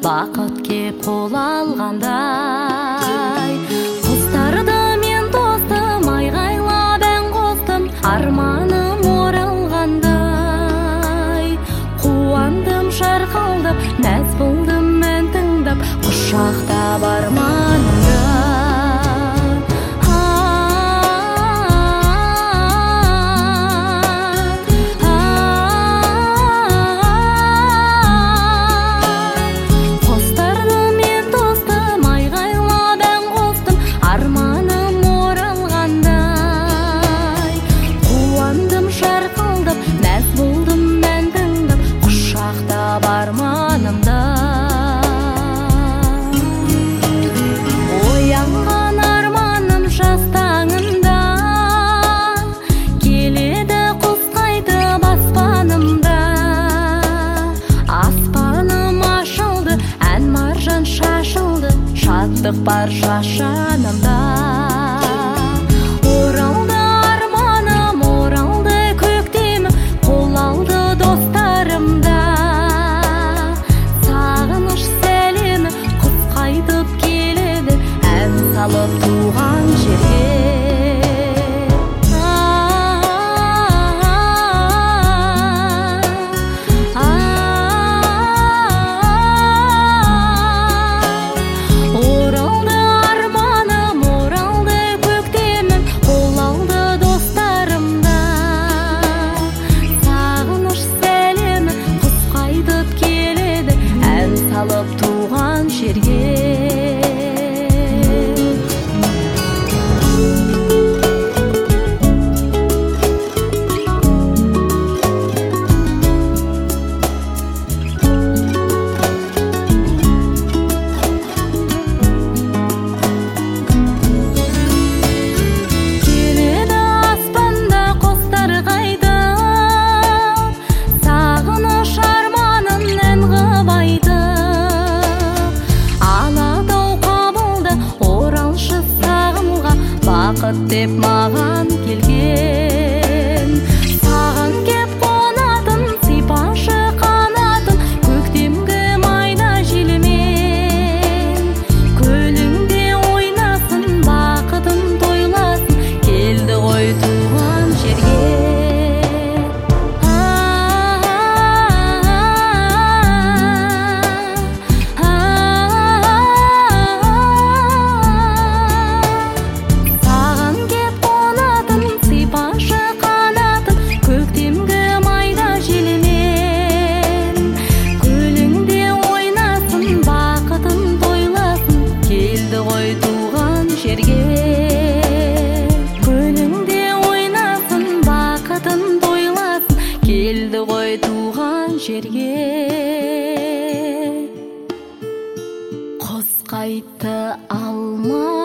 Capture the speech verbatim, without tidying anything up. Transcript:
бақыт кеп қол алғандай. Құстарды мен тостым, айғайлап ән қостым, арманым оралғандай. Қуандым, шарқылдап, мәз болдым мән тыңдап, құшақтап арманымды. Оянған арманым жастаңында, келеді құс қайтып аспанымда. Аспаным ашылды, ән маржан шашылды, шаттық бар шашанымда. Оралды арманым, оралды көктемім, қол алды достарымда. Сағыныш сәлемі құс қайтып келеді, ән салып туған жерге. Оралды арманым, оралды көктемім, қол алды достарымда. Сағыныш сәлемі құс қайтып келеді, ән салып туған жерге. Келеді аспанда құстар қайтып, сағыныш арманын ән қып айтып. Алатау қабылда оралшы сағымға, бақыт деп маған келген. Саған кеп қонатын, сипашы қанатын, көктемгі майда желімен. Көліңде ойнасын, бақытын тойласын, келді ғой туған жерге. Саған кеп қонатын, сипашы қанатын, көктемгі майда желімен. Көліңде ойнасын, бақытын тойласын, келді ғой туған жерге. Көліңде ойнасын, бақытын тойласын, келді ғой туған жерге. Құс қайтты алма